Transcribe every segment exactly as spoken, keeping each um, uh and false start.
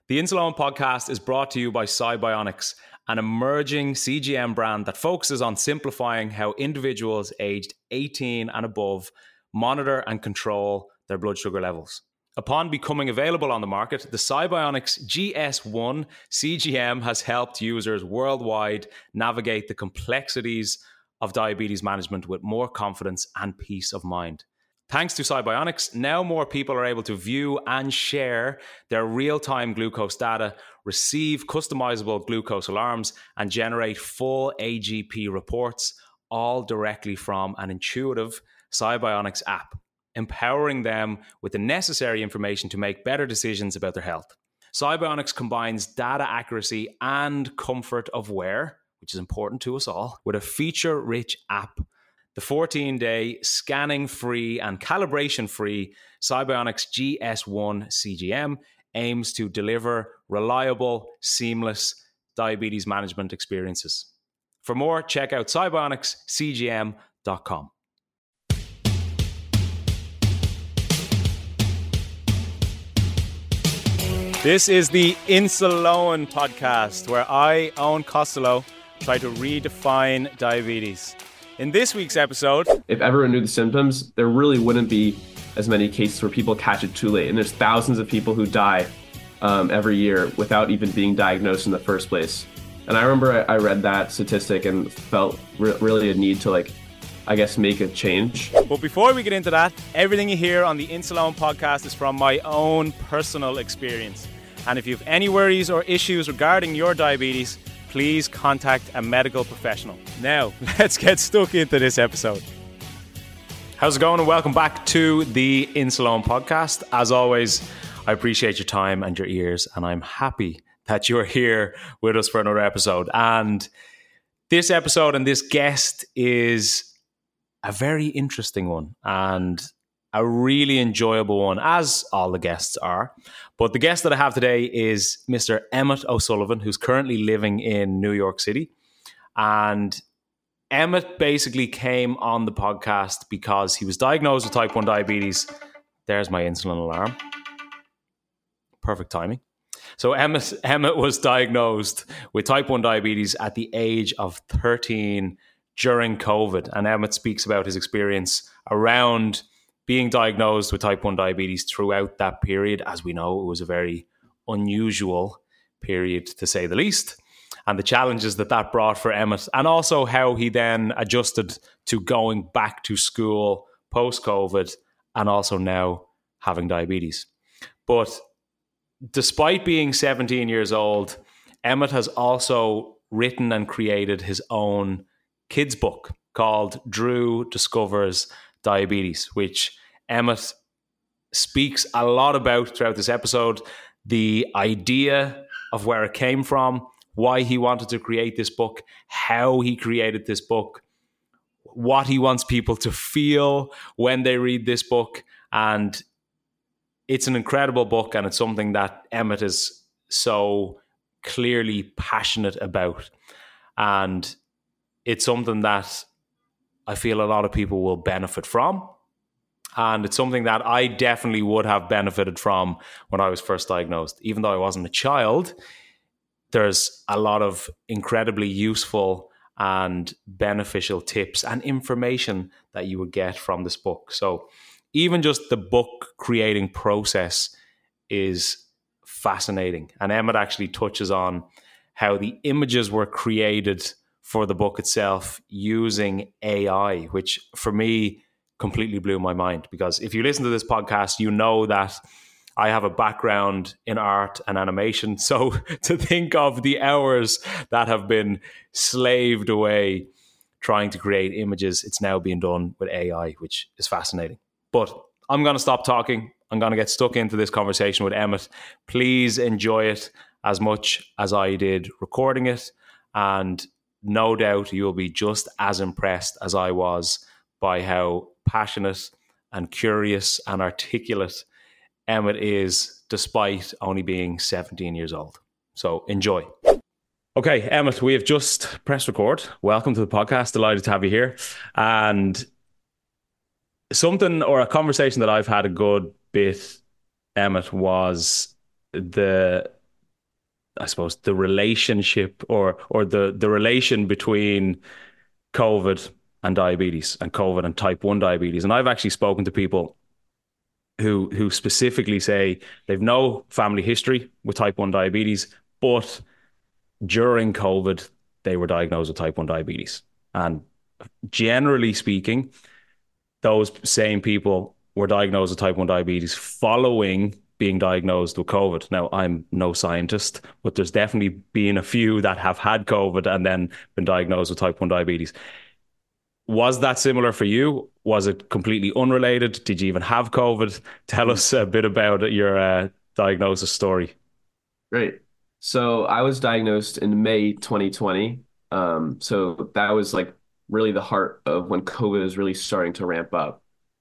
The Insuleoin podcast is brought to you by Cybionics, an emerging C G M brand that focuses on simplifying how individuals aged eighteen and above monitor and control their blood sugar levels. Upon becoming available on the market, the Cybionics G S one C G M has helped users worldwide navigate the complexities of diabetes management with more confidence and peace of mind. Thanks to Cybionics, now more people are able to view and share their real-time glucose data, receive customizable glucose alarms, and generate full A G P reports, all directly from an intuitive Cybionics app, empowering them with the necessary information to make better decisions about their health. Cybionics combines data accuracy and comfort of wear, which is important to us all, with a feature-rich app. The fourteen-day scanning-free and calibration-free Cybionics G S one C G M aims to deliver reliable, seamless diabetes management experiences. For more, check out cybionics c g m dot com. This is the Insuleoin podcast, where I, Owen Costello, try to redefine diabetes. In this week's episode, if everyone knew the symptoms, there really wouldn't be as many cases where people catch it too late. And there's thousands of people who die um, every year without even being diagnosed in the first place. And I remember I, I read that statistic and felt re- really a need to, like, I guess, make a change. But before we get into that, everything you hear on the Insuleoin podcast is from my own personal experience. And if you have any worries or issues regarding your diabetes, please contact a medical professional. Now, let's get stuck into this episode. How's it going? And welcome back to the Insuleoin podcast. As always, I appreciate your time and your ears, and I'm happy that you're here with us for another episode. And this episode and this guest is a very interesting one and a really enjoyable one, as all the guests are. But the guest that I have today is Mister Emmett O'Sullivan, who's currently living in New York City. And Emmett basically came on the podcast because he was diagnosed with type one diabetes. There's my insulin alarm. Perfect timing. So Emmett, Emmett was diagnosed with type one diabetes at the age of thirteen during COVID. And Emmett speaks about his experience around being diagnosed with type one diabetes throughout that period. As we know, it was a very unusual period, to say the least, and the challenges that that brought for Emmett, and also how he then adjusted to going back to school post-COVID and also now having diabetes. But despite being seventeen years old, Emmett has also written and created his own kids book called Drew Discovers Diabetes, which Emmett speaks a lot about throughout this episode. The idea of where it came from, why he wanted to create this book, how he created this book, what he wants people to feel when they read this book. And it's an incredible book, and it's something that Emmett is so clearly passionate about. And it's something that I feel a lot of people will benefit from. And it's something that I definitely would have benefited from when I was first diagnosed. Even though I wasn't a child, there's a lot of incredibly useful and beneficial tips and information that you would get from this book. So even just the book creating process is fascinating. And Emmett actually touches on how the images were created for the book itself using A I, which for me completely blew my mind. Because if you listen to this podcast, you know that I have a background in art and animation. So to think of the hours that have been slaved away trying to create images, it's now being done with A I, which is fascinating. But I'm going to stop talking. I'm going to get stuck into this conversation with Emmett. Please enjoy it as much as I did recording it. And no doubt you'll be just as impressed as I was by how passionate and curious and articulate Emmett is, despite only being seventeen years old. So enjoy. Okay, Emmett, we have just pressed record. Welcome to the podcast. Delighted to have you here. And something or a conversation that I've had a good bit, Emmett, was the I suppose, the relationship or or the the relation between COVID and diabetes and COVID and type one diabetes. And I've actually spoken to people who who specifically say they've no family history with type one diabetes, but during COVID, they were diagnosed with type one diabetes. And generally speaking, those same people were diagnosed with type one diabetes following being diagnosed with COVID. Now, I'm no scientist, but there's definitely been a few that have had COVID and then been diagnosed with type one diabetes. Was that similar for you? Was it completely unrelated? Did you even have COVID? Tell us a bit about your uh, diagnosis story. Great. So I was diagnosed in May twenty twenty. Um, so that was like really the heart of when COVID was really starting to ramp up.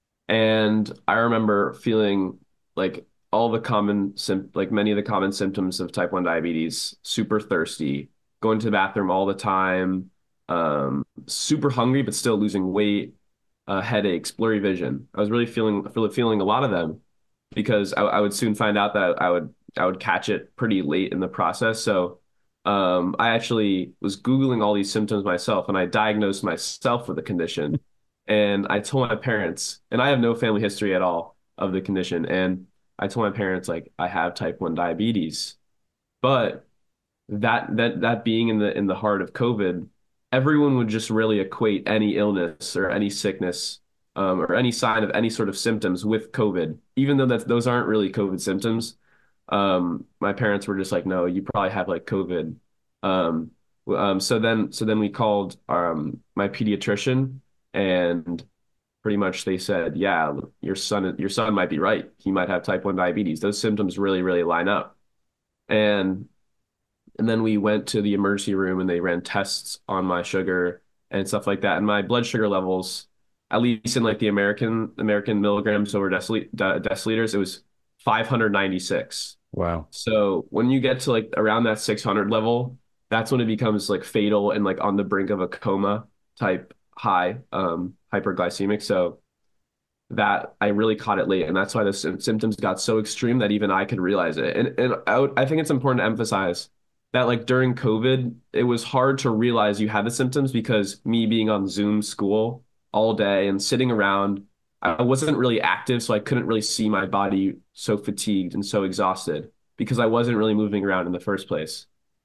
And I remember feeling like all the common, like many of the common symptoms of type one diabetes, super thirsty, going to the bathroom all the time, um, super hungry, but still losing weight, uh, headaches, blurry vision. I was really feeling, feeling a lot of them because I, I would soon find out that I would, I would catch it pretty late in the process. So um, I actually was Googling all these symptoms myself, and I diagnosed myself with the condition. And I told my parents, and I have no family history at all of the condition. And I told my parents, like, I have type one diabetes. But that that that being in the in the heart of COVID, everyone would just really equate any illness or any sickness um, or any sign of any sort of symptoms with COVID, even though that those aren't really COVID symptoms. Um, my parents were just like, no, you probably have like COVID. Um, um, so then so then we called um, my pediatrician. And pretty much they said, yeah, your son, your son might be right. He might have type one diabetes. Those symptoms really, really line up. And and then we went to the emergency room and they ran tests on my sugar and stuff like that. And my blood sugar levels, at least in like the American American milligrams over decil deciliters, it was five hundred ninety-six. Wow. So when you get to like around that six hundred level, that's when it becomes like fatal and like on the brink of a coma type high, um, hyperglycemic. So that I really caught it late. And that's why the symptoms got so extreme that even I could realize it. And, and I, would, I think it's important to emphasize that like during COVID, it was hard to realize you had the symptoms because me being on Zoom school all day and sitting around, I wasn't really active. So I couldn't really see my body so fatigued and so exhausted because I wasn't really moving around in the first place.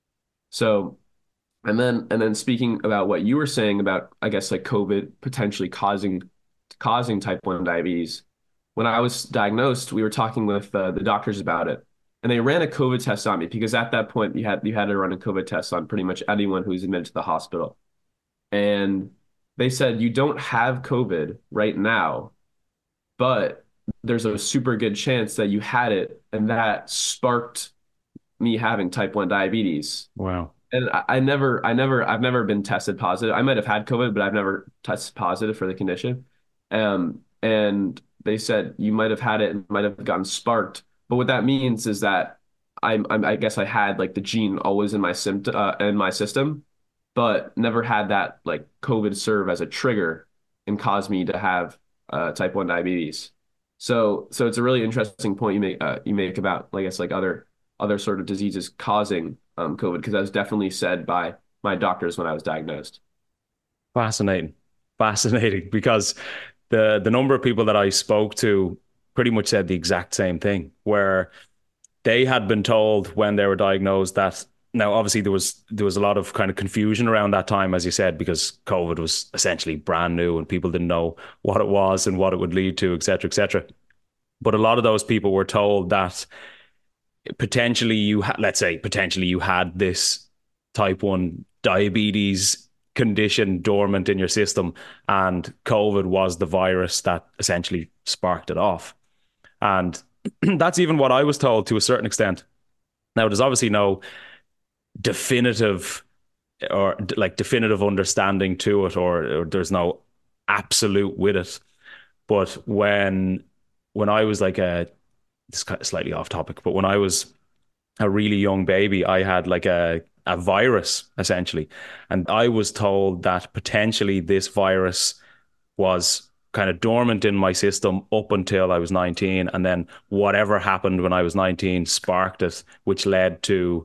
So And then, and then speaking about what you were saying about, I guess, like COVID potentially causing causing type one diabetes. When I was diagnosed, we were talking with uh, the doctors about it, and they ran a COVID test on me because at that point you had you had to run a COVID test on pretty much anyone who's admitted to the hospital. And they said you don't have COVID right now, but there's a super good chance that you had it, and that sparked me having type one diabetes. Wow. And I, I never, I never, I've never been tested positive. I might have had COVID, but I've never tested positive for the condition. Um, and they said you might have had it and might have gotten sparked. But what that means is that I'm, I'm I guess I had like the gene always in my symptom uh, in my system, but never had that like COVID serve as a trigger and cause me to have uh, type one diabetes. So, so it's a really interesting point you make uh, you make about, I guess, like other other sort of diseases causing um, COVID, because that was definitely said by my doctors when I was diagnosed. Fascinating. Fascinating. Because the the number of people that I spoke to pretty much said the exact same thing, where they had been told when they were diagnosed that, now obviously there was there was a lot of kind of confusion around that time, as you said, because COVID was essentially brand new and people didn't know what it was and what it would lead to, et cetera, et cetera. But a lot of those people were told that potentially you had, let's say, potentially you had this type one diabetes condition dormant in your system, and COVID was the virus that essentially sparked it off. And that's even what I was told to a certain extent. Now, there's obviously no definitive or like definitive understanding to it, or, or there's no absolute with it. But when when I was like a, this is kind of slightly off topic, but when I was a really young baby, I had like a a virus essentially, and I was told that potentially this virus was kind of dormant in my system up until I was nineteen, and then whatever happened when I was nineteen sparked it, which led to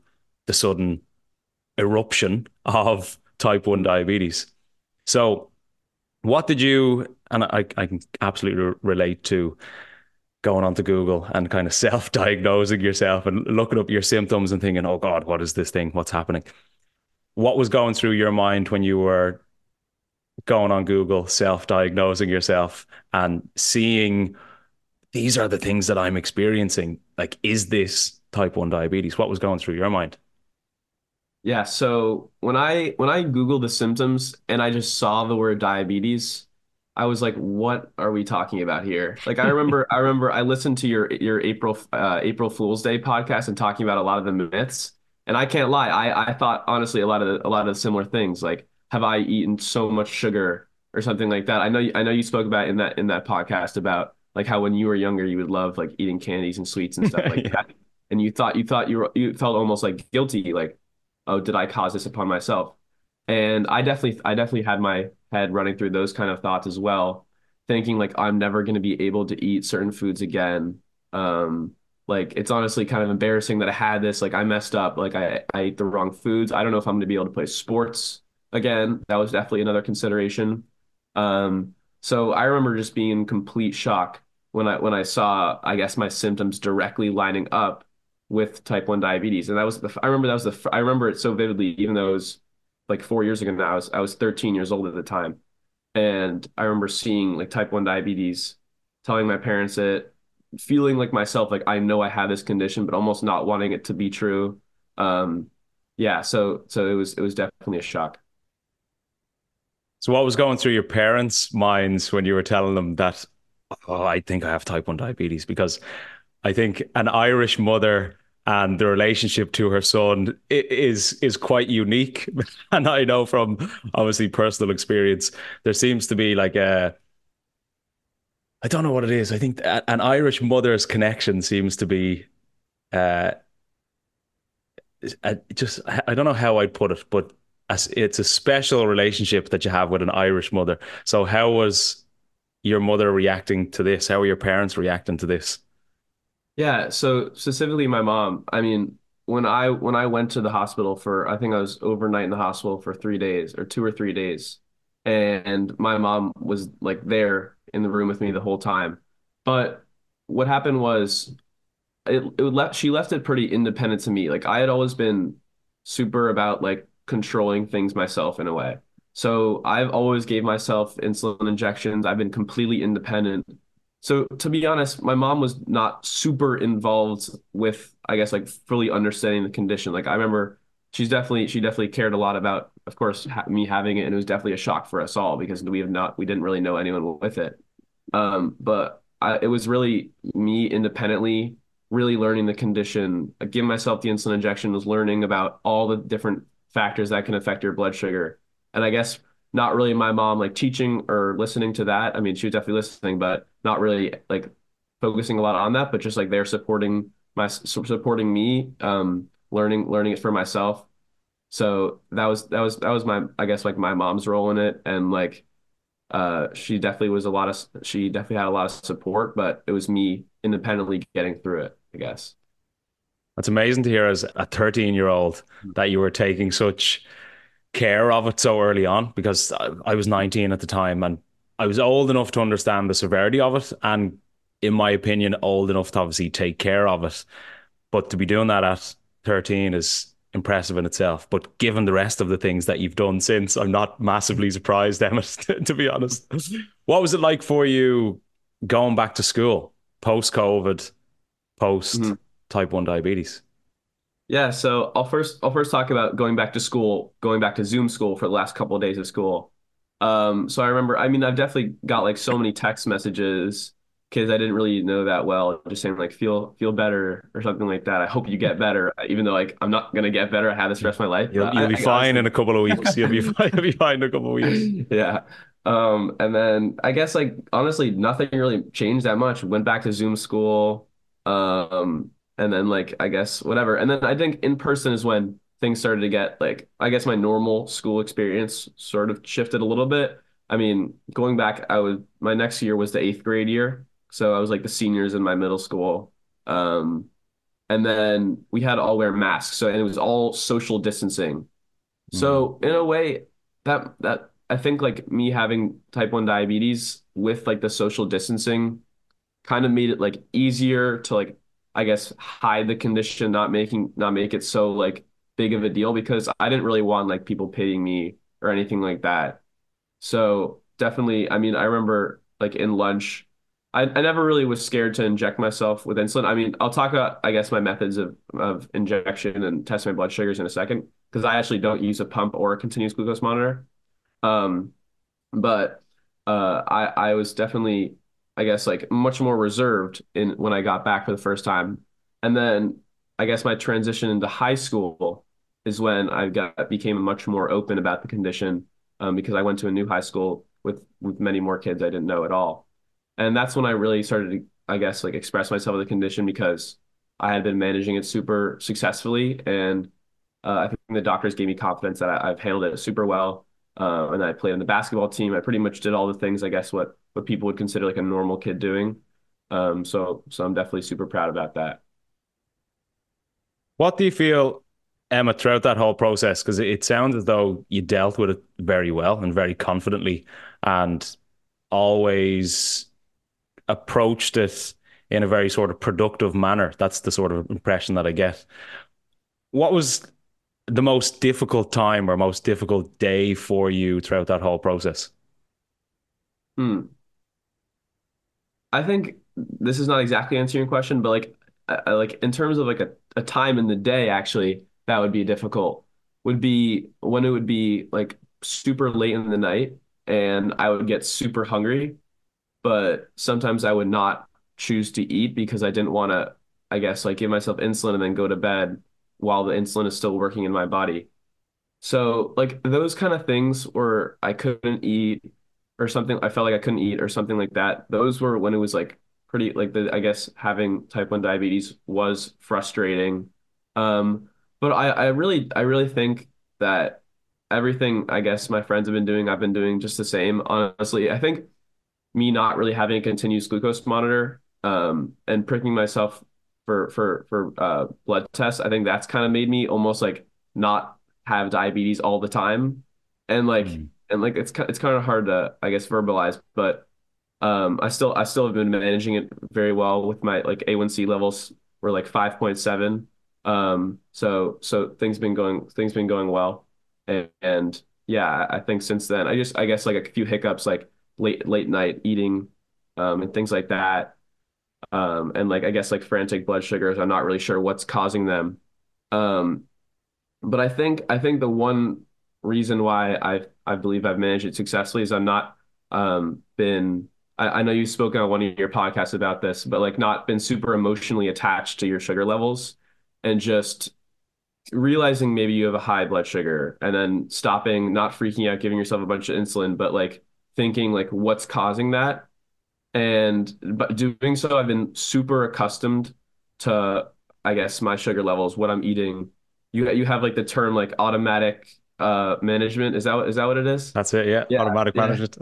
the sudden eruption of type one diabetes. So, what did you, and I, I can absolutely relate to going onto Google and kind of self-diagnosing yourself and looking up your symptoms and thinking, oh God, what is this thing? What's happening? What was going through your mind when you were going on Google, self-diagnosing yourself and seeing these are the things that I'm experiencing? Like, is this type one diabetes? What was going through your mind? Yeah, so when I when I Googled the symptoms and I just saw the word diabetes, I was like, what are we talking about here? Like I remember I remember I listened to your your April uh, April Fool's Day podcast and talking about a lot of the myths. And I can't lie, I I thought honestly a lot of the, a lot of similar things, like have I eaten so much sugar or something like that. I know you, I know you spoke about in that in that podcast about like how when you were younger you would love like eating candies and sweets and stuff like Yeah. that. And you thought you thought you were you felt almost like guilty, like oh, did I cause this upon myself? And I definitely, I definitely had my head running through those kind of thoughts as well, thinking like I'm never going to be able to eat certain foods again. Um, like it's honestly kind of embarrassing that I had this. Like I messed up. Like I, I ate the wrong foods. I don't know if I'm going to be able to play sports again. That was definitely another consideration. Um, so I remember just being in complete shock when I when I saw, I guess, my symptoms directly lining up with type one diabetes. And that was the, I remember that was the, I remember it so vividly, even though it was like four years ago now. I was, I was thirteen years old at the time. And I remember seeing like type one diabetes, telling my parents it, feeling like myself, like I know I have this condition, but almost not wanting it to be true. Um, yeah, so so it was it was definitely a shock. So what was going through your parents' minds when you were telling them that, oh, I think I have type one diabetes? Because I think an Irish mother and the relationship to her son is is quite unique. And I know from obviously personal experience, there seems to be like a, I don't know what it is. I think an Irish mother's connection seems to be uh, a, just, I don't know how I'd put it, but as it's a special relationship that you have with an Irish mother. So how was your mother reacting to this? How are your parents reacting to this? Yeah, so specifically my mom, I mean, when I when I went to the hospital for I think I was overnight in the hospital for three days or two or three days, and my mom was like there in the room with me the whole time. But what happened was it it would let she left it pretty independent to me. Like I had always been super about like controlling things myself in a way. So I've always gave myself insulin injections. I've been completely independent. So to be honest, my mom was not super involved with, I guess, like fully understanding the condition. Like I remember she's definitely she definitely cared a lot about, of course, ha me having it, and it was definitely a shock for us all because we have not we didn't really know anyone with it. Um, but I, it was really me independently, really learning the condition, uh, giving myself the insulin injection, was learning about all the different factors that can affect your blood sugar. And I guess not really my mom like teaching or listening to that. I mean, she was definitely listening, but not really like focusing a lot on that, but just like they're supporting my supporting me, um, learning learning it for myself. So that was that was that was my I guess like my mom's role in it, and like uh, she definitely was a lot of she definitely had a lot of support, but it was me independently getting through it, I guess. It's amazing to hear as a thirteen year old that you were taking such care of it so early on, because I, I was nineteen at the time and I was old enough to understand the severity of it. And in my opinion, old enough to obviously take care of it. But to be doing that at thirteen is impressive in itself. But given the rest of the things that you've done since, I'm not massively surprised, Emmett, to be honest. What was it like for you going back to school post COVID, post Mhm. type one diabetes? Yeah, so I'll first I'll first talk about going back to school, going back to Zoom school for the last couple of days of school. Um, so I remember, I mean, I've definitely got like so many text messages because I didn't really know that well, just saying like feel feel better or something like that. I hope you get better, even though like I'm not gonna get better. I have this the rest of my life, You'll but I, you'll be I fine in honestly, a couple of weeks. You'll be fine. You'll be fine in a couple of weeks. yeah. Um, and then I guess like honestly, nothing really changed that much. Went back to Zoom school. Um, and then like I guess whatever. And then I think in person is when things started to get like I guess my normal school experience sort of shifted a little bit. I mean, going back, I was my next year was the eighth grade year. So I was like the seniors in my middle school. Um, and then we had to all wear masks. So and it was all social distancing. Mm. So in a way, that that I think like me having type one diabetes with like the social distancing kind of made it like easier to like I guess hide the condition, not making not make it so like big of a deal because I didn't really want like people pitying me or anything like that. So definitely, I mean, I remember like in lunch, I, I never really was scared to inject myself with insulin. I mean, I'll talk about, I guess, my methods of, of injection and test my blood sugars in a second, because I actually don't use a pump or a continuous glucose monitor. Um, but uh, I I was definitely, I guess, like much more reserved in when I got back for the first time. And then I guess my transition into high school is when I got became much more open about the condition um, because I went to a new high school with with many more kids I didn't know at all. And that's when I really started to, I guess, like express myself with the condition because I had been managing it super successfully. And uh, I think the doctors gave me confidence that I, I've handled it super well. Uh, and I played on the basketball team. I pretty much did all the things, I guess, what what people would consider like a normal kid doing. Um, so so I'm definitely super proud about that. What do you feel, Emma, throughout that whole process? Because it, it sounds as though you dealt with it very well and very confidently and always approached it in a very sort of productive manner. That's the sort of impression that I get. What was the most difficult time or most difficult day for you throughout that whole process? Hmm. I think this is not exactly answering your question, but like I, I- like in terms of like a, a time in the day, actually, that would be difficult. Would be when it would be like super late in the night and I would get super hungry, but sometimes I would not choose to eat because I didn't want to, I guess, like give myself insulin and then go to bed while the insulin is still working in my body. So like those kind of things where I couldn't eat or something, I felt like I couldn't eat or something like that. Those were when it was like pretty like the I guess having type one diabetes was frustrating. Um, but I, I really I really think that everything I guess my friends have been doing, I've been doing just the same. Honestly, I think me not really having a continuous glucose monitor um, and pricking myself for for for uh, blood tests, I think that's kind of made me almost like not have diabetes all the time, and like Mm. and like it's it's kind of hard to I guess verbalize, but um, I still I still have been managing it very well with my like A one C levels were like five point seven. Um, so so things been going things been going well, and, and yeah, I think since then I just I guess like a few hiccups like late late night eating, um, and things like that, um, and like I guess like frantic blood sugars. I'm not really sure what's causing them, um, but I think I think the one reason why I I believe I've managed it successfully is I'm not um been I, I know you've spoken on one of your podcasts about this, but like not been super emotionally attached to your sugar levels and just realizing maybe you have a high blood sugar and then stopping, not freaking out, giving yourself a bunch of insulin, but like thinking like what's causing that. And but doing so, I've been super accustomed to, I guess, my sugar levels, what I'm eating. You you have like the term like automatic uh management. Is that what- is that what it is? That's it, yeah. Yeah, Automatic yeah. management.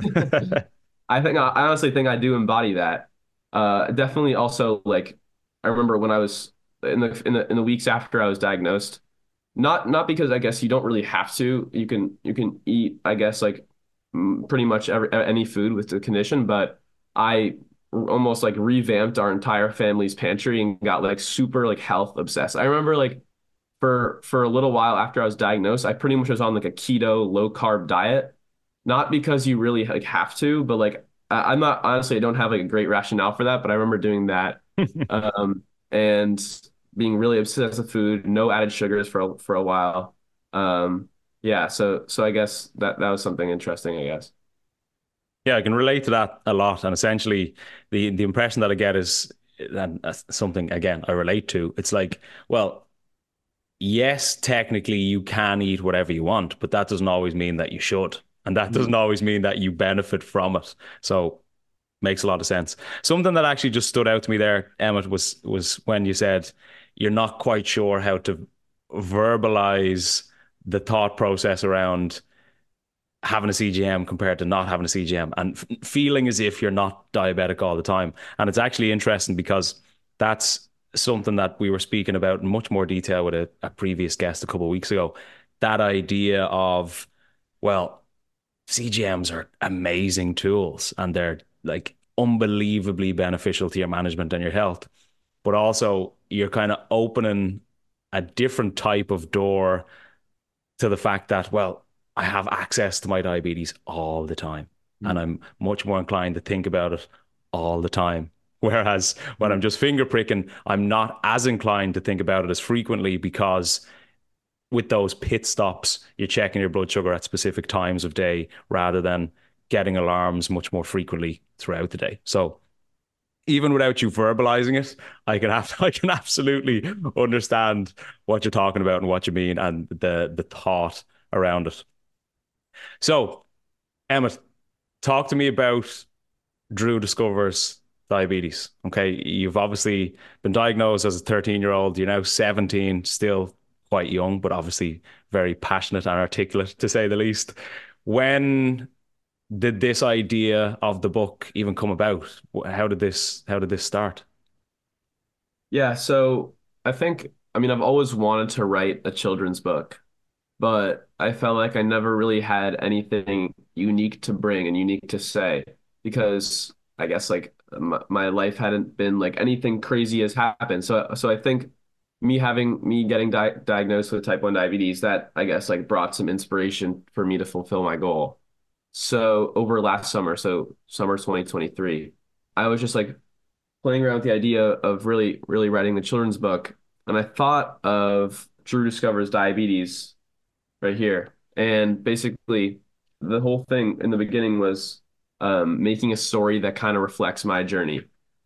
I think I, I honestly think I do embody that. Uh, definitely also like I remember when I was in the in the in the weeks after I was diagnosed, not not because I guess you don't really have to. You can you can eat, I guess, like mm, pretty much every any food with the condition, but I almost like revamped our entire family's pantry and got like super like health obsessed. I remember like for for a little while after I was diagnosed, I pretty much was on like a keto low carb diet. Not because you really like have to, but like I, I'm not honestly I don't have like a great rationale for that, but I remember doing that. Um, and being really obsessed with food, no added sugars for a, for a while. Um, yeah, so so I guess that that was something interesting, I guess. Yeah, I can relate to that a lot. And essentially, the the impression that I get is, and that's something again I relate to. It's like, well, yes, technically you can eat whatever you want, but that doesn't always mean that you should, and that doesn't Mhm. always mean that you benefit from it. So makes a lot of sense. Something that actually just stood out to me there, Emmett, was was when you said you're not quite sure how to verbalize the thought process around having a C G M compared to not having a C G M and f- feeling as if you're not diabetic all the time. And it's actually interesting because that's something that we were speaking about in much more detail with a, a previous guest a couple of weeks ago. That idea of, well, C G Ms are amazing tools and they're like unbelievably beneficial to your management and your health. But also, you're kind of opening a different type of door to the fact that, well, I have access to my diabetes all the time. And I'm much more inclined to think about it all the time. Whereas when I'm just finger pricking, I'm not as inclined to think about it as frequently because with those pit stops, you're checking your blood sugar at specific times of day rather than getting alarms much more frequently throughout the day. So even without you verbalizing it, I can have I can absolutely understand what you're talking about and what you mean and the the thought around it. So, Emmett, talk to me about Drew discovers diabetes. Okay, you've obviously been diagnosed as a thirteen year old. You're now seventeen, still quite young, but obviously very passionate and articulate to say the least. When did this idea of the book even come about? How did this how did this start? Yeah, so I think, I mean, I've always wanted to write a children's book, but I felt like I never really had anything unique to bring and unique to say because I guess like my, my life hadn't been like anything crazy has happened. So so I think me having me getting di diagnosed with type one diabetes, that I guess like brought some inspiration for me to fulfill my goal. So over last summer, so summer twenty twenty-three, I was just like playing around with the idea of really, really writing the children's book. And I thought of Drew Discovers Diabetes right here. And basically, the whole thing in the beginning was um, making a story that kind of reflects my journey.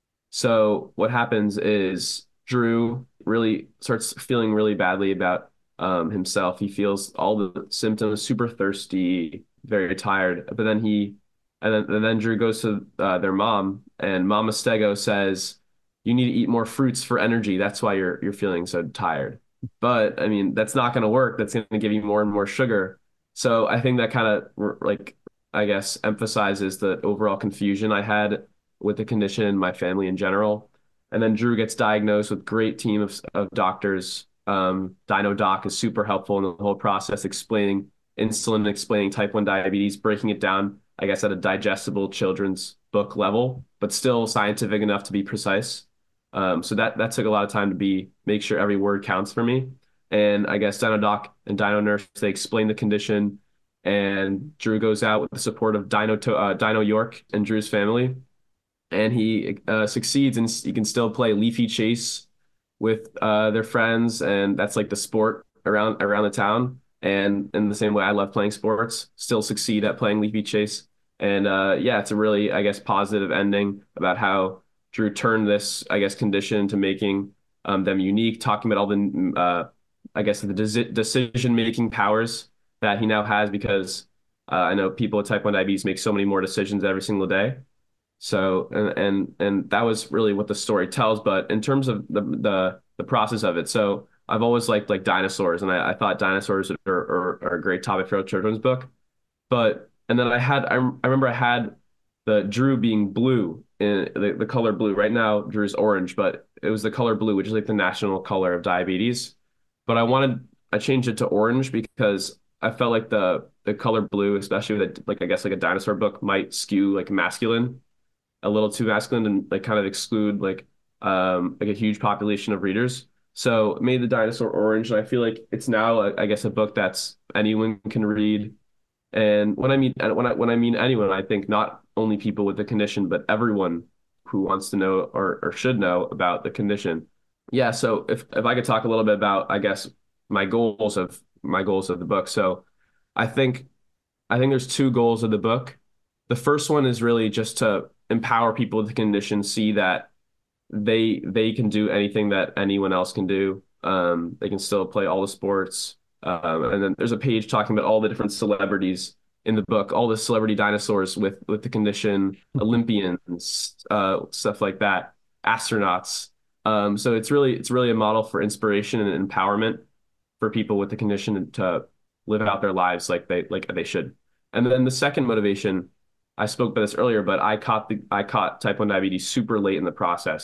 So what happens is Drew really starts feeling really badly about um, himself. He feels all the symptoms, super thirsty, very tired. But then he, and then, and then Drew goes to uh, their mom, and Mama Stego says, "You need to eat more fruits for energy. That's why you're you're feeling so tired." But I mean, that's not going to work. That's going to give you more and more sugar. So I think that kind of like, I guess, emphasizes the overall confusion I had with the condition and my family in general. And then Drew gets diagnosed with great team of, of doctors. Um, DynoDoc is super helpful in the whole process, explaining insulin, explaining type one diabetes, breaking it down, I guess, at a digestible children's book level, but still scientific enough to be precise. Um, so that that took a lot of time to be make sure every word counts for me. And I guess DynoDoc and Dyno Nurse, they explain the condition, and Drew goes out with the support of Dyno to, uh, Dyno York and Drew's family, and he uh, succeeds, and he can still play Leafy Chase with uh, their friends, and that's like the sport around around the town. And in the same way, I love playing sports, still succeed at playing Leafy Chase. And uh, yeah, it's a really, I guess, positive ending about how Drew turned this, I guess, condition to making um, them unique, talking about all the, uh, I guess, the de decision-making powers that he now has because uh, I know people with type one diabetes make so many more decisions every single day. So, and, and, and that was really what the story tells. But in terms of the, the, the process of it, so I've always liked like dinosaurs, and I, I thought dinosaurs are, are, are a great topic for a children's book. But, and then I had, I, I remember I had the Drew being blue, in the, the color blue. Right now, Drew's orange, but it was the color blue, which is like the national color of diabetes. But I wanted, I changed it to orange because I felt like the, the color blue, especially with a, like, I guess like a dinosaur book might skew like masculine, a little too masculine, and like kind of exclude like um like a huge population of readers. So it made the dinosaur orange, and I feel like it's now a, I guess a book that's anyone can read. And when I mean when I when I mean anyone, I think not only people with the condition, but everyone who wants to know or, or should know about the condition. Yeah, so if if I could talk a little bit about, I guess, my goals of my goals of the book. So I think I think there's two goals of the book. The first one is really just to empower people with the condition, see that they they can do anything that anyone else can do. Um, they can still play all the sports. Um, and then there's a page talking about all the different celebrities in the book, all the celebrity dinosaurs with with the condition, Olympians, uh, stuff like that, astronauts. Um, so it's really it's really a model for inspiration and empowerment for people with the condition to live out their lives like they like they should. And then the second motivation, I spoke about this earlier, but I caught the I caught type one diabetes super late in the process.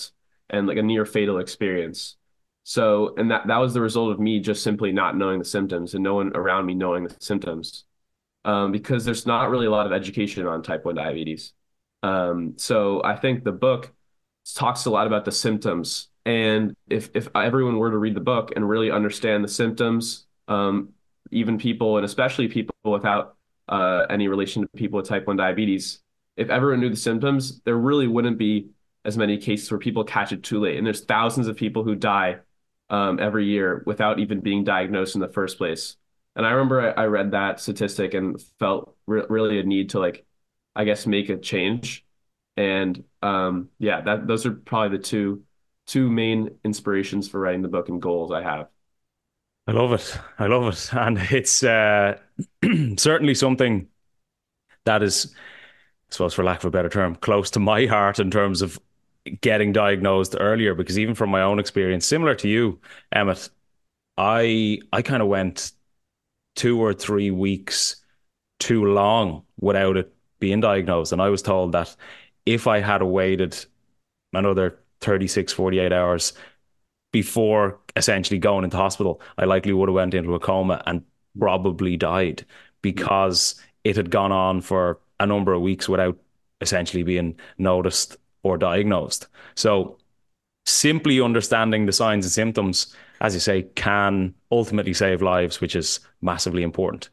and like a near fatal experience. So, and that that was the result of me just simply not knowing the symptoms and no one around me knowing the symptoms, um, because there's not really a lot of education on type one diabetes. Um, so I think the book talks a lot about the symptoms. And if if everyone were to read the book and really understand the symptoms, um, even people and especially people without uh, any relation to people with type one diabetes, if everyone knew the symptoms, there really wouldn't be as many cases where people catch it too late. And there's thousands of people who die um, every year without even being diagnosed in the first place. And I remember I, I read that statistic and felt re really a need to like, I guess, make a change. And um, yeah, that those are probably the two two main inspirations for writing the book and goals I have. I love it. I love it. And it's uh, certainly something that is, I suppose, for lack of a better term, close to my heart in terms of getting diagnosed earlier. Because even from my own experience, similar to you, Emmett, I I kind of went two or three weeks too long without it being diagnosed. And I was told that if I had waited another thirty-six, forty-eight hours before essentially going into hospital, I likely would have went into a coma and probably died because it had gone on for a number of weeks without essentially being noticed or diagnosed. So simply understanding the signs and symptoms, as you say, can ultimately save lives, which is massively important.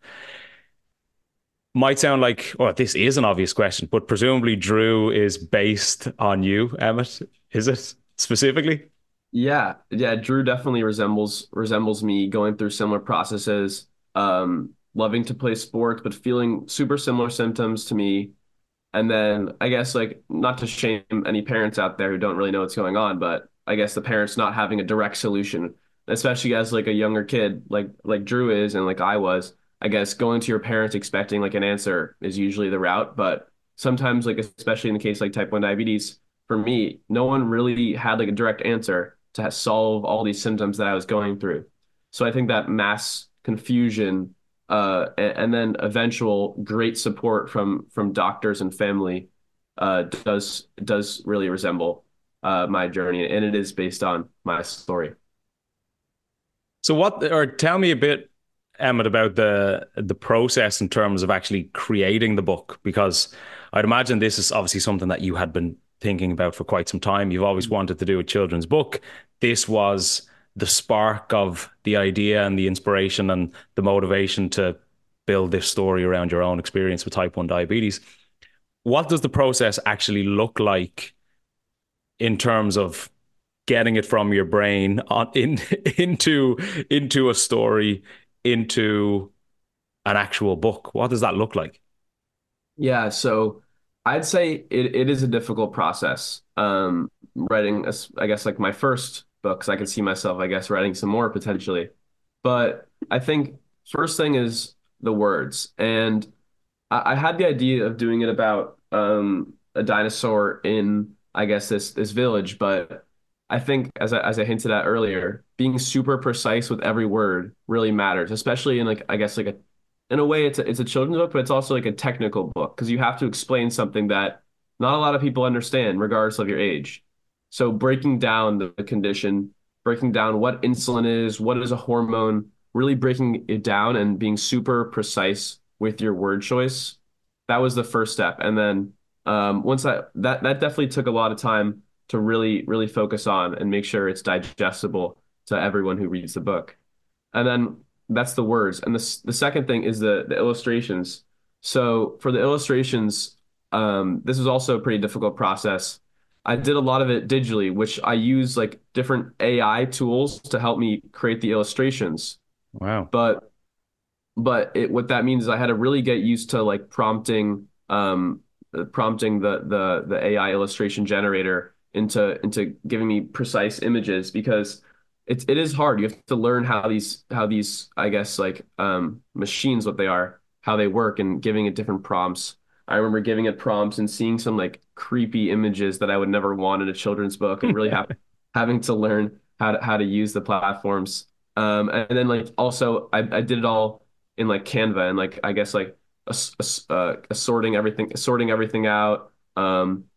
Might sound like, oh, this is an obvious question, but presumably Drew is based on you, Emmett. Is it specifically? Yeah, yeah, Drew definitely resembles resembles me going through similar processes, um, loving to play sports, but feeling super similar symptoms to me. And then I guess like not to shame any parents out there who don't really know what's going on, but I guess the parents not having a direct solution, especially as like a younger kid, like like Drew is and like I was, I guess going to your parents expecting like an answer is usually the route. But sometimes like especially in the case like type one diabetes, for me, no one really had like a direct answer to solve all these symptoms that I was going through. So I think that mass confusion uh, and, and then eventual great support from from doctors and family uh, does does really resemble uh, my journey, and it is based on my story. So what, or tell me a bit, Emmett, about the the process in terms of actually creating the book, because I'd imagine this is obviously something that you had been thinking about for quite some time. You've always wanted to do a children's book. This was the spark of the idea and the inspiration and the motivation to build this story around your own experience with type one diabetes. What does the process actually look like in terms of getting it from your brain on in into into a story, into an actual book? What does that look like? Yeah, so I'd say it, it is a difficult process. Um, writing, a, I guess, like my first book, because I can see myself, I guess, writing some more potentially. But I think first thing is the words. And I, I had the idea of doing it about um, a dinosaur in, I guess, this this village. But I think, as I, as I hinted at earlier, being super precise with every word really matters, especially in like, I guess, like a in a way, it's a, it's a children's book, but it's also like a technical book because you have to explain something that not a lot of people understand, regardless of your age. So breaking down the condition, breaking down what insulin is, what is a hormone, really breaking it down and being super precise with your word choice. That was the first step. And then um, once I that that definitely took a lot of time to really, really focus on and make sure it's digestible to everyone who reads the book. And then that's the words. And the the second thing is the the illustrations. So for the illustrations, um, this was also a pretty difficult process. I did a lot of it digitally, which I use like different A I tools to help me create the illustrations. Wow. But but it, what that means is I had to really get used to like prompting um, uh, prompting the the the A I illustration generator into into giving me precise images because it's it is hard. You have to learn how these how these I guess like um, machines what they are, how they work, and giving it different prompts. I remember giving it prompts and seeing some like creepy images that I would never want in a children's book, and really have having to learn how to how to use the platforms. Um, and then like also I, I did it all in like Canva and like I guess like a, a, uh, sorting everything sorting everything out, um,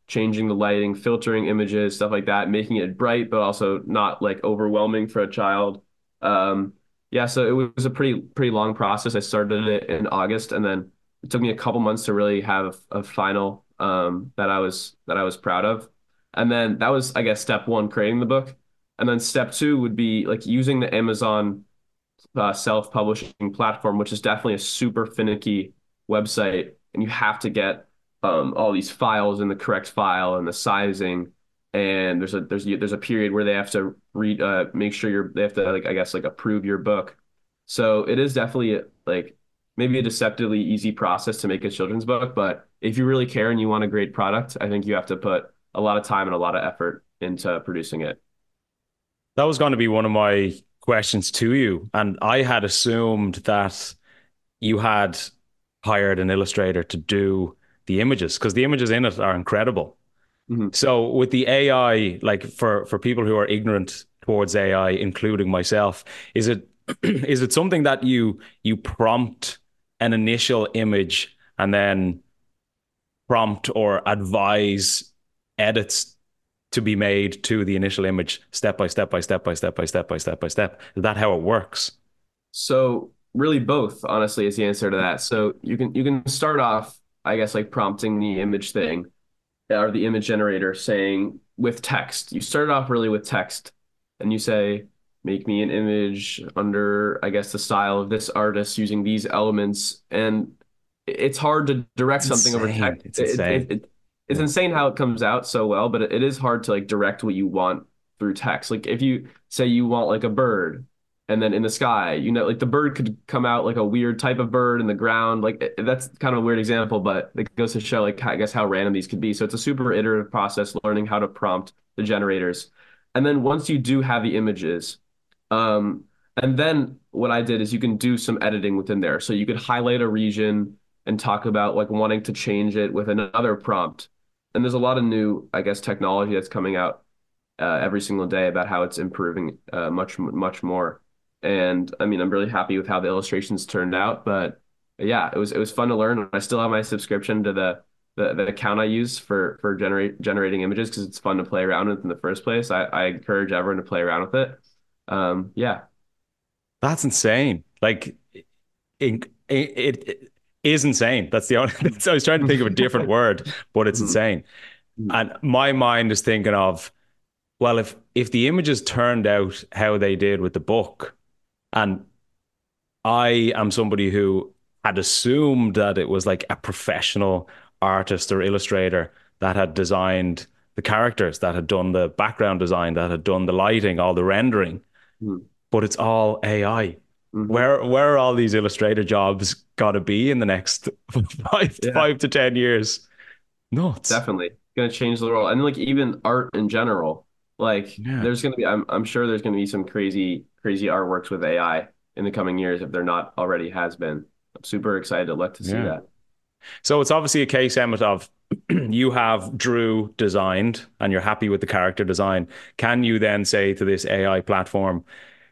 changing the lighting, filtering images, stuff like that, making it bright, but also not like overwhelming for a child. Um, yeah, so it was a pretty pretty long process. I started it in August, and then it took me a couple months to really have a, a final um, that I was that I was proud of. And then that was, I guess, step one, creating the book. And then step two would be like using the Amazon uh, self-publishing platform, which is definitely a super finicky website, and you have to get um, all these files in the correct file and the sizing. And there's a there's there's a period where they have to read uh, make sure you're they have to like I guess like approve your book. So it is definitely like maybe a deceptively easy process to make a children's book, but if you really care and you want a great product, I think you have to put a lot of time and a lot of effort into producing it. That was going to be one of my questions to you. And I had assumed that you had hired an illustrator to do the images because the images in it are incredible. Mhm. So with the A I, like for for people who are ignorant towards A I, including myself, is it is it something that you you prompt an initial image and then prompt or advise edits to be made to the initial image step by step by step by step by step by step by step? Is that how it works? So really both, honestly, is the answer to that. So you can you can start off, I guess, like prompting the image thing or the image generator saying with text. You start off really with text and you say, make me an image under, I guess, the style of this artist using these elements. And it's hard to direct It's something over insane. text. It's It, insane. it, it, it's Yeah. insane how it comes out so well, but it, it is hard to like direct what you want through text. Like if you say you want like a bird and then in the sky, you know, like the bird could come out like a weird type of bird in the ground. Like it, that's kind of a weird example, but it goes to show like I guess how random these could be. So it's a super iterative process learning how to prompt the generators. And then once you do have the images, um, and then what I did is you can do some editing within there. So you could highlight a region and talk about like wanting to change it with another prompt. And there's a lot of new, I guess, technology that's coming out uh, every single day about how it's improving uh, much, much more. And I mean, I'm really happy with how the illustrations turned out. But yeah, it was it was fun to learn. I still have my subscription to the the, the account I use for for generate generating images because it's fun to play around with in the first place. I, I encourage everyone to play around with it. Um, yeah. That's insane. Like it, it, it is insane. That's the only. I was trying to think of a different word, but it's Mhm. insane. And my mind is thinking of, well, if if the images turned out how they did with the book, and I am somebody who had assumed that it was like a professional artist or illustrator that had designed the characters, that had done the background design, that had done the lighting, all the rendering, Mhm. but it's all A I. Mhm. Where where are all these illustrator jobs gotta be in the next five to Yeah, five to ten years? Nuts. definitely. Gonna change the world. And like even art in general, like Yeah. there's gonna be I'm I'm sure there's gonna be some crazy, crazy artworks with A I in the coming years if there not already has been. I'm super excited to look to see Yeah. that. So it's obviously a case, Emmett, of you have Drew designed and you're happy with the character design. Can you then say to this A I platform,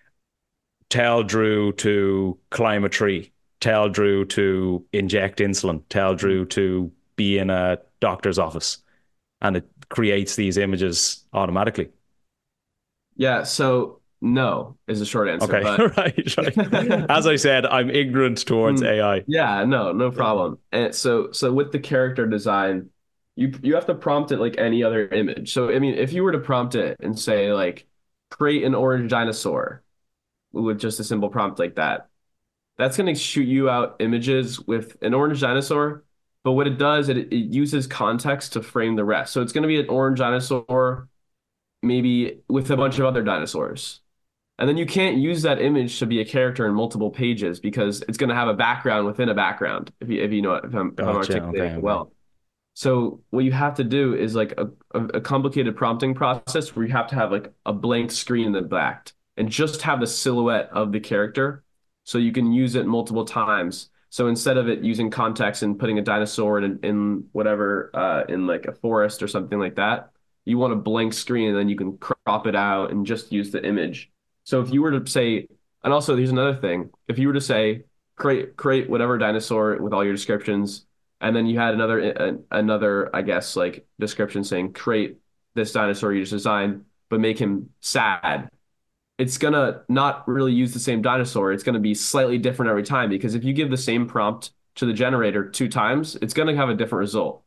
tell Drew to climb a tree, tell Drew to inject insulin, tell Drew to be in a doctor's office, and it creates these images automatically? Yeah, so no is the short answer, Okay, but right, right. As I said, I'm ignorant towards Mm, A I. yeah, no, no problem. And so so with the character design, you you have to prompt it like any other image. So I mean, if you were to prompt it and say like create an orange dinosaur with just a simple prompt like that, that's going to shoot you out images with an orange dinosaur. But what it does, it, it uses context to frame the rest. So it's going to be an orange dinosaur, maybe with a bunch of other dinosaurs. And then you can't use that image to be a character in multiple pages because it's going to have a background within a background, if you if you know if I'm if I'm Gotcha. articulating Okay, it okay. well. So what you have to do is like a, a, a complicated prompting process where you have to have like a blank screen in the back and just have the silhouette of the character so you can use it multiple times. So instead of it using context and putting a dinosaur in in whatever uh, in like a forest or something like that, you want a blank screen and then you can crop it out and just use the image. So if you were to say, and also here's another thing, if you were to say create create whatever dinosaur with all your descriptions and then you had another another I guess like description saying create this dinosaur you just designed, but make him sad. It's gonna not really use the same dinosaur. It's gonna be slightly different every time because if you give the same prompt to the generator two times, it's gonna have a different result.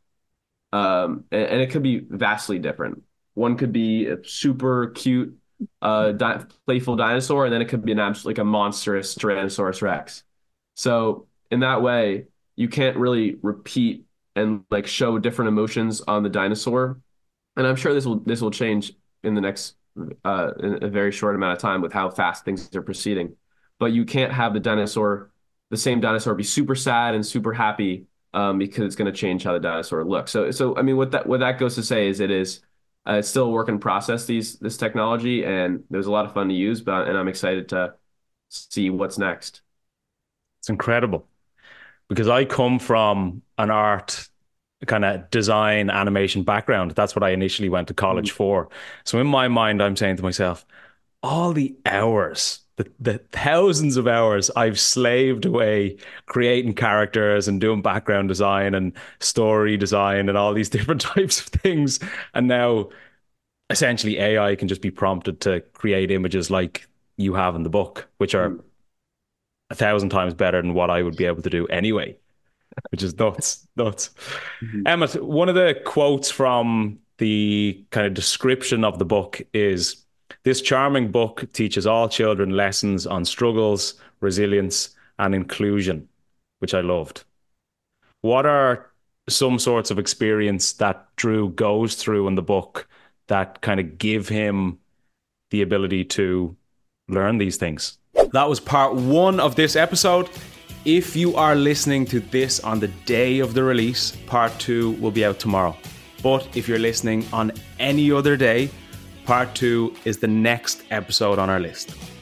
Um, and, and it could be vastly different. One could be a super cute, uh, di playful dinosaur, and then it could be an absolute like a monstrous Tyrannosaurus Rex. So in that way, you can't really repeat and like show different emotions on the dinosaur. And I'm sure this will this will change in the next uh, in a very short amount of time with how fast things are proceeding. But you can't have the dinosaur, the same dinosaur, be super sad and super happy um, because it's going to change how the dinosaur looks. So, so I mean, what that what that goes to say is it is uh, it's still a work in process. These this technology, and there's a lot of fun to use, but and I'm excited to see what's next. It's incredible because I come from an art kind of design animation background. That's what I initially went to college mm-hmm. for. So in my mind, I'm saying to myself, all the hours, the, the thousands of hours I've slaved away creating characters and doing background design and story design and all these different types of things. And now essentially A I can just be prompted to create images like you have in the book, which are mm. a thousand times better than what I would be able to do anyway. Which is nuts, nuts. Mm-hmm. Emmett, one of the quotes from the kind of description of the book is, "This charming book teaches all children lessons on struggles, resilience, and inclusion," which I loved. What are some sorts of experience that Drew goes through in the book that kind of give him the ability to learn these things? That was part one of this episode. If you are listening to this on the day of the release, part two will be out tomorrow. But if you're listening on any other day, part two is the next episode on our list.